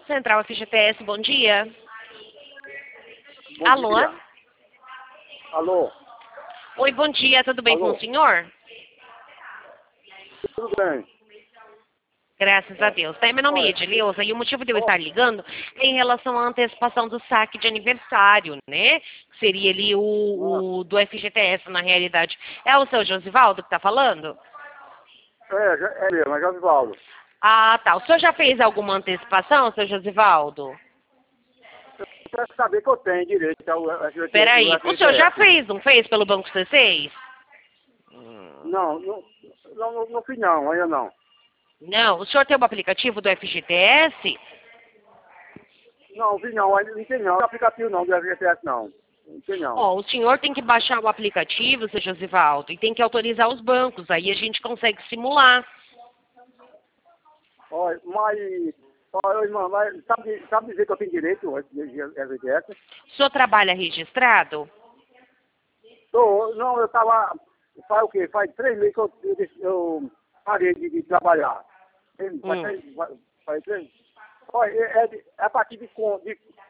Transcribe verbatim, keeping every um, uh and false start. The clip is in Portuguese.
Central F G T S, bom dia. Bom Alô? dia. Alô? Oi, bom dia, tudo bem Alô? com o senhor? Tudo bem? Graças a Deus. Tá, meu nome é Olha, Edileuza e o motivo de eu ó, estar ligando é em relação à antecipação do saque de aniversário, né? Que seria ali o, ah, o do F G T S, na realidade. É o seu Josivaldo que está falando? é, já- é mesmo, é Josivaldo. Ah, tá. O senhor já fez alguma antecipação, seu Josivaldo? Para saber que eu tenho direito ao Peraí, o senhor já F G T S. fez, não fez pelo Banco C seis? Não, não, não, não, não fiz não, ainda não. Não, o senhor tem o aplicativo do F G T S? Não, não fiz não, ainda não tem não. Não tem aplicativo não do F G T S não. Não tem não. Ó, o senhor tem que baixar o aplicativo, seu Josivaldo, e tem que autorizar os bancos, aí a gente consegue simular. Olha, mas, olha, irmã, mas sabe, sabe dizer que eu tenho direito ao F G T S? O senhor trabalha registrado? Tô, não, eu tava, faz o quê? Faz três meses que eu, eu, eu parei de, de trabalhar. Faz Hum. três, faz três. Olha, é, é, de- é a partir de, con- de